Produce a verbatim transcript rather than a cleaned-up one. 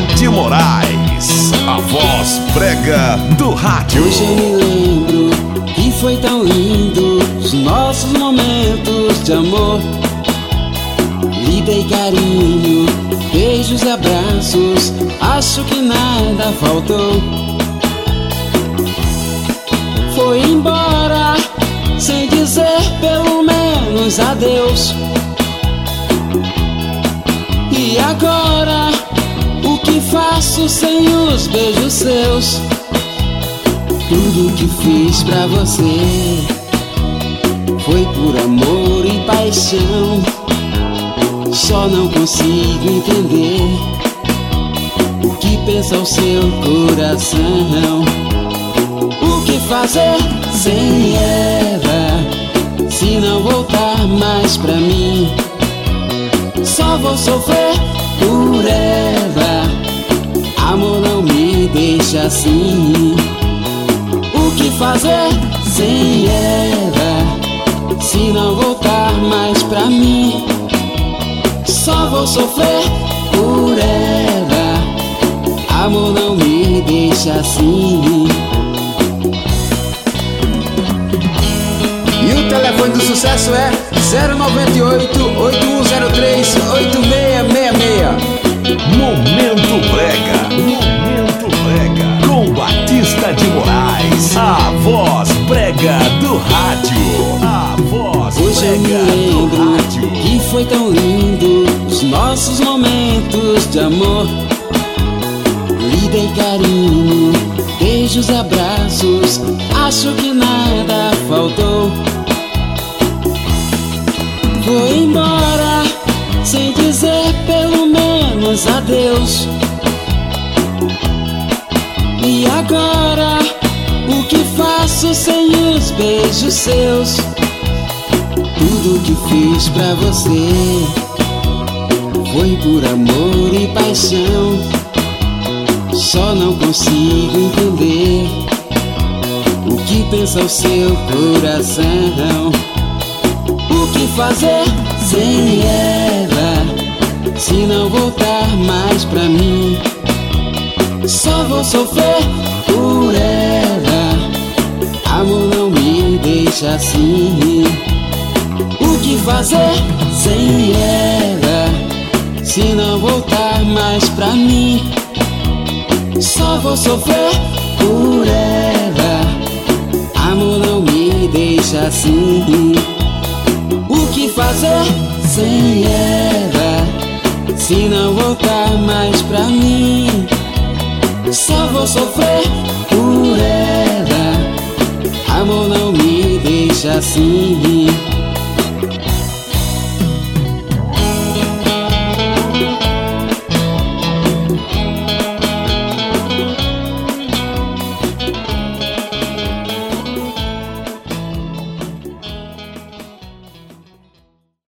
de Moraes, a voz brega do rádio. Hoje eu me lembro que foi tão lindo os nossos momentos de amor. Lhe dei carinho, beijos e abraços, acho que nada faltou. Foi embora sem dizer pelo menos adeus. E agora, o que faço sem os beijos seus? Tudo que fiz pra você foi por amor e paixão. Só não consigo entender o que pensa o seu coração. O que fazer sem ela, se não voltar mais pra mim? Só vou sofrer por ela, amor, não me deixa assim. O que fazer sem ela, se não voltar mais pra mim? Só vou sofrer por ela, amor, não me deixa assim. E o telefone do sucesso é zero nove oito, oito um zero três, oito seis seis seis. Momento Brega, Momento Brega, com Batista de Moraes, a voz brega do rádio, a voz Hoje eu me brega do lembro rádio. que foi tão lindo os nossos momentos de amor. Lhe dei carinho, beijos e abraços, acho que nada faltou. Foi embora sem dizer pelo menos adeus. E agora, o que faço sem os beijos seus? Tudo que fiz pra você foi por amor e paixão. Só não consigo entender o que pensa o seu coração. O que fazer sem ela, se não voltar mais pra mim? Só vou sofrer por ela, amor, não me deixa assim. O que fazer sem ela, se não voltar mais pra mim? Só vou sofrer por ela, amor, não me deixa assim. O que fazer sem ela, se não voltar mais pra mim? Só vou sofrer por ela, amor, não me deixa assim.